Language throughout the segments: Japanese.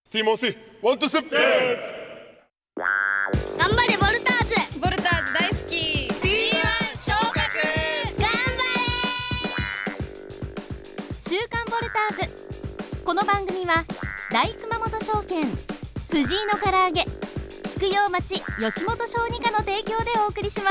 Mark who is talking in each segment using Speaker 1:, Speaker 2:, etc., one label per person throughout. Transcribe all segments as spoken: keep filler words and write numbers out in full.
Speaker 1: ティモシーワントゥステップ。
Speaker 2: 頑張れボルターズ。
Speaker 3: ボルターズ大好き。
Speaker 2: ビーワン 昇格。頑張れ。
Speaker 4: 週刊ボルターズ。この番組は大熊本証券、藤井の唐揚げ、菊陽町吉本小児科の提供でお送りします。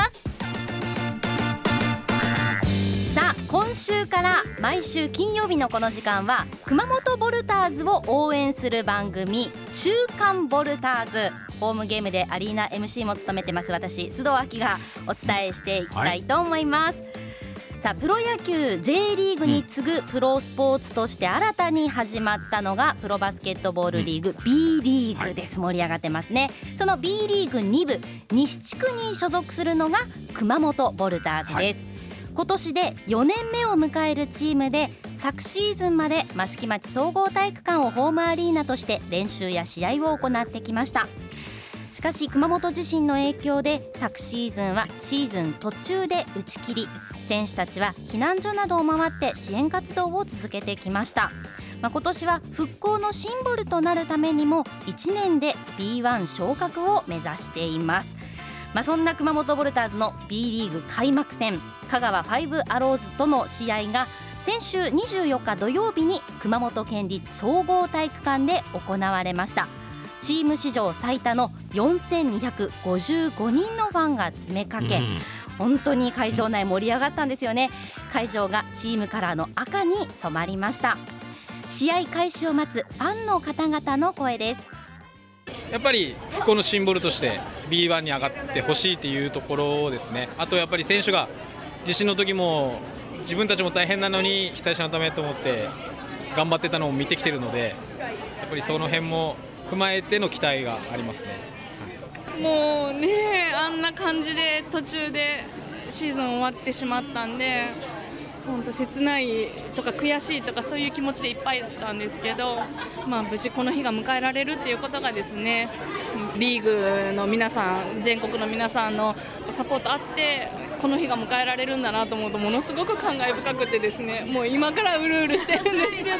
Speaker 4: さあ、今週から毎週金曜日のこの時間は熊本ボルターズを応援する番組、週刊ボルターズ。ホームゲームでアリーナ エムシー も務めてます私、須藤明がお伝えしていきたいと思います、はい。さあ、プロ野球 J リーグに次ぐプロスポーツとして新たに始まったのがプロバスケットボールリーグ B リーグです。盛り上がってますね。その B リーグに部西地区に所属するのが熊本ボルターズです、はい。今年でよねんめを迎えるチームで、昨シーズンまで益城町総合体育館をホームアリーナとして練習や試合を行ってきました。しかし熊本地震の影響で昨シーズンはシーズン途中で打ち切り、選手たちは避難所などを回って支援活動を続けてきました。まあ、今年は復興のシンボルとなるためにもいちねんで ビーワン 昇格を目指しています。まあ、そんな熊本ボルターズの B リーグ開幕戦、香川ファイブアローズとの試合が先週にじゅうよっか土曜日に熊本県立総合体育館で行われました。チーム史上最多のよんせんにひゃくごじゅうごにんのファンが詰めかけ、うん、本当に会場内盛り上がったんですよね。会場がチームカラーの赤に染まりました。試合開始を待つファンの方々の声です。
Speaker 5: やっぱり復興のシンボルとして ビーワン に上がってほしいというところですね。あとやっぱり選手が地震の時も自分たちも大変なのに被災者のためと思って頑張ってたのを見てきてるので、やっぱりその辺も踏まえての期待がありますね、
Speaker 3: はい、もうね、あんな感じで途中でシーズン終わってしまったんで、本当切ないとか悔しいとかそういう気持ちでいっぱいだったんですけど、まあ、無事この日が迎えられるっていうことがですね、リーグの皆さん、全国の皆さんのサポートあってこの日が迎えられるんだなと思うと、ものすごく感慨深くてですね、もう今からうるうるしてるんですけど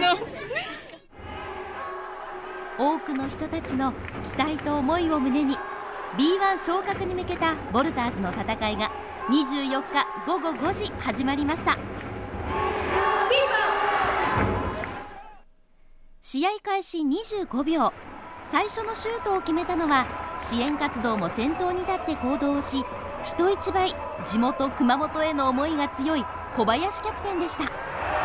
Speaker 4: 多くの人たちの期待と思いを胸に ビーワン 昇格に向けたボルターズの戦いがにじゅうよっかごごごじ始まりました。試合開始にじゅうごびょう、最初のシュートを決めたのは支援活動も先頭に立って行動をし、人一倍地元熊本への思いが強い小林キャプテンでした。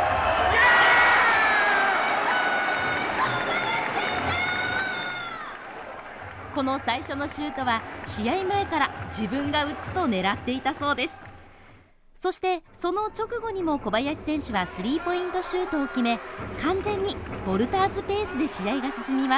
Speaker 4: この最初のシュートは試合前から自分が打つと狙っていたそうです。そしてその直後にも小林選手はスリーポイントシュートを決め、完全にボルターズペースで試合が進みます。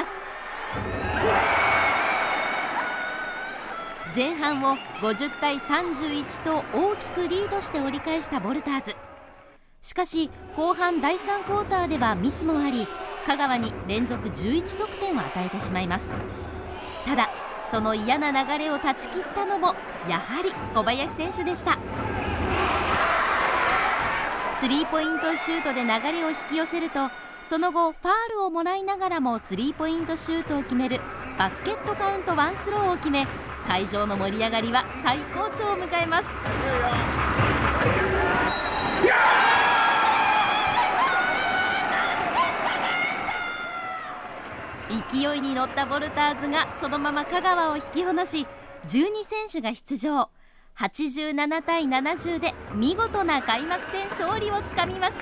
Speaker 4: 前半をごじゅうたいさんじゅういちと大きくリードして折り返したボルターズ。しかし後半だいさんクォーターではミスもあり、香川に連続じゅういちとくてんを与えてしまいます。ただその嫌な流れを断ち切ったのもやはり小林選手でした。スリーポイントシュートで流れを引き寄せると、その後ファールをもらいながらもスリーポイントシュートを決めるバスケットカウントワンスローを決め、会場の盛り上がりは最高潮を迎えます。勢いに乗ったボルターズがそのまま香川を引き離し、じゅうにせんしゅが出場。はちじゅうななたいななじゅうで見事な開幕戦勝利をつかみました。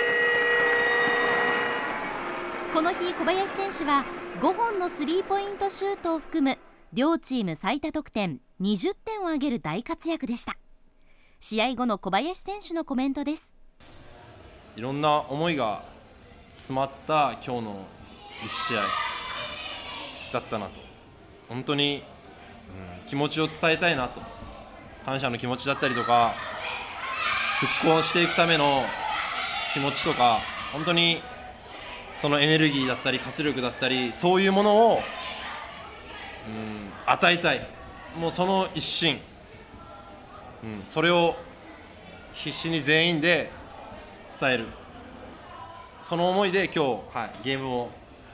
Speaker 4: この日小林選手はごほんのスリーポイントシュートを含む両チーム最多得点にじゅってんを挙げる大活躍でした。試合後の小林選手のコメントです。
Speaker 6: いろんな思いが詰まった今日のいち試合だったなと、本当に、うん、気持ちを伝えたいなと、感謝の気持ちだったりとか、復興していくための気持ちとか、本当にそのエネルギーだったり活力だったり、そういうものを、うん、与えたい、もうその一心、うん、それを必死に全員で伝える、その思いで今日、はい、ゲームを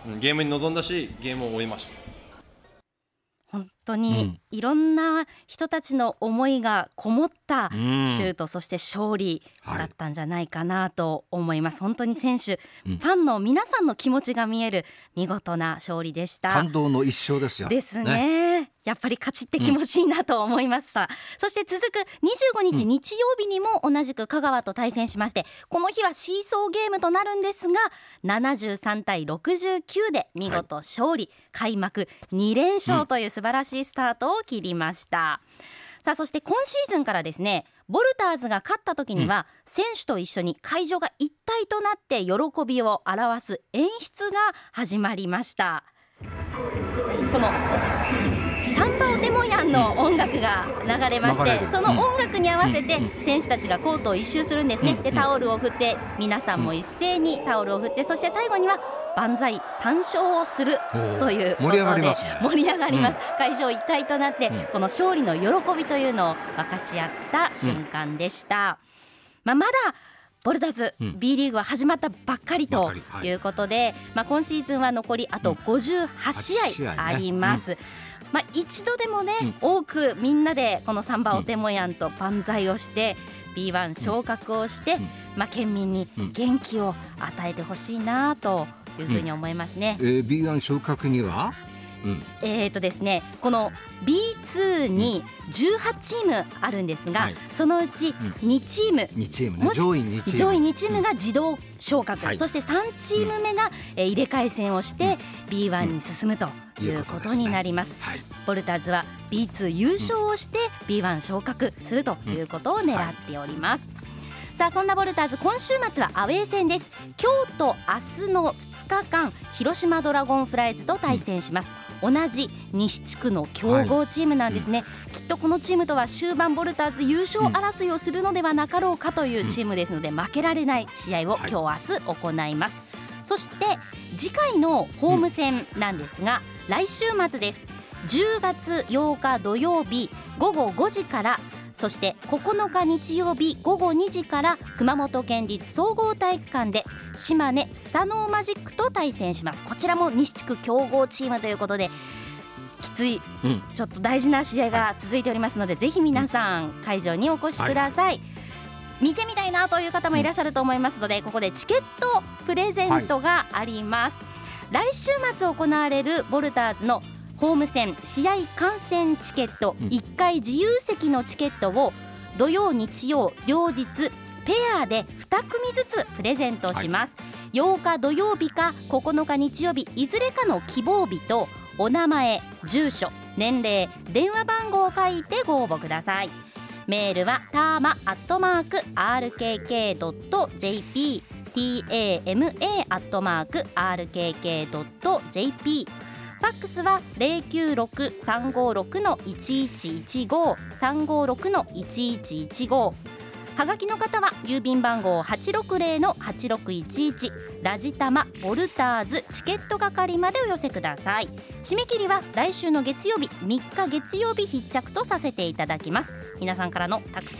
Speaker 6: ゲームに臨んだしゲームを終えました。
Speaker 4: 本当にいろんな人たちの思いがこもったシュート、そして勝利だったんじゃないかなと思います。本当に選手、うん、ファンの皆さんの気持ちが見える見事な勝利でした。
Speaker 1: 感動の一勝ですよ。
Speaker 4: ですね、ね、やっぱり勝ちって気持ちいいなと思いました、うん、そして続くにじゅうごにち、うん、日曜日にも同じく香川と対戦しまして、この日はシーソーゲームとなるんですがななじゅうさんたいろくじゅうきゅうで見事勝利、はい、開幕にれんしょうという素晴らしいスタートを切りました、うん、さあそして今シーズンからですね、ボルターズが勝った時には、うん、選手と一緒に会場が一体となって喜びを表す演出が始まりました。このサンバオデモヤンの音楽が流れまして、その音楽に合わせて選手たちがコートを一周するんですね。でタオルを振って、皆さんも一斉にタオルを振って、そして最後には万歳三唱をするということで盛り上がりますね。盛り上がります、うん、会場一体となって、うん、この勝利の喜びというのを分かち合った瞬間でした、うんまあ、まだボルターズ、うん、B リーグは始まったばっかりということで、はいまあ、今シーズンは残りあとごじゅうはちしあいあります、うんまあ、一度でもね、うん、多くみんなでこのサンバオテモヤンと万歳をして、うん、ビーワン 昇格をして、うんまあ、県民に元気を与えてほしいなというふうに思いますね、
Speaker 1: うんえー、ビーワン 昇格には、
Speaker 4: うん、えーとですねこの ビーツー にじゅうはちチームあるんですが、はい、そのうちにチーム、
Speaker 1: にチームね、上位にチーム
Speaker 4: 上位にチームが自動昇格、うん、そしてさんチーム目が、うんえー、入れ替え戦をして、うん、ビーワン に進むということになります、うんはい、ボルターズは ビーツー 優勝をして、うん、ビーワン 昇格するということを狙っております、うんはい、さあそんなボルターズ今週末はアウェー戦です。今日と明日のふつかかん広島ドラゴンフライズと対戦します、うん、同じ西地区の強豪チームなんですね、はいうん、きっとこのチームとは終盤ボルターズ優勝争いをするのではなかろうかというチームですので、負けられない試合を今日明日行います、はい、そして次回のホーム戦なんですが、うん、来週末です。じゅうがつようか土曜日ごごごじから、そしてここのか日曜日ごごにじから熊本県立総合体育館で島根スサノーマジックと対戦します。こちらも西地区強豪チームということできつい、うん、ちょっと大事な試合が続いておりますので、はい、ぜひ皆さん会場にお越しください、はい、見てみたいなという方もいらっしゃると思いますので、ここでチケットプレゼントがあります、はい、来週末行われるボルターズのホーム戦試合観戦チケット、うん、いっかい自由席のチケットを土曜日曜両日ペアでに組ずつプレゼントします、はい、ようか土曜日かここのか日曜日いずれかの希望日とお名前、住所、年齢、電話番号を書いてご応募ください。メールはターマアットマーク アールケーケードットジェーピー ターマ アットマーク アールケーケードットジェーピー、ファックスは ゼロきゅうろく さんごろく いちいちいちご さんごろく いちいちいちご、はがきの方は郵便番号 はちろくゼロ はちろくいちいち ラジタマボルターズチケット係までお寄せください。締め切りは来週の月曜日みっか月曜日必着とさせていただきます。皆さんからのたくさん